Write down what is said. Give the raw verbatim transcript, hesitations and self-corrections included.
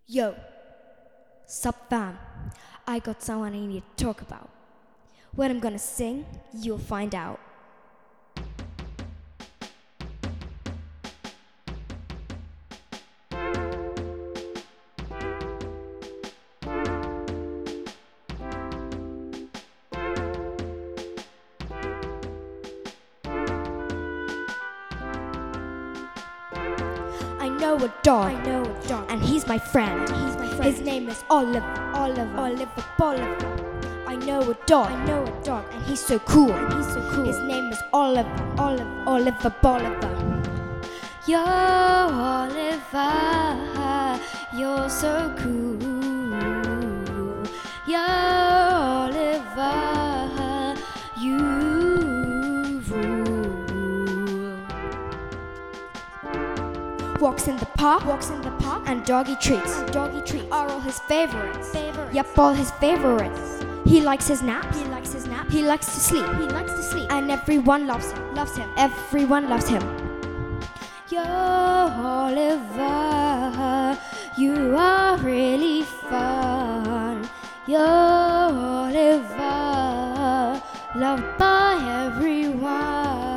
Yo, sup fam, I got someone I need to talk about. What I'm gonna sing, you'll find out. I know a dog, I know a dog, and he's my friend. He's my friend. His name is Oliver, Oliver, Oliver, Oliver. I know a dog, I know a dog, and he's so cool, and he's so cool. His name is Oliver, Oliver, Oliver, Oliver. Yo, Oliver, you're so cool. Yo, Oliver, you rule. Walks in the park, walks in the park, and doggy treats, and doggy treats are all his favorites. favorites. Yep, all his favorites. He likes his naps. He likes his nap. He likes to sleep. He likes to sleep. And everyone loves him. Loves him. Everyone loves him. Yo, Oliver, you are really fun. Yo, Oliver, loved by everyone.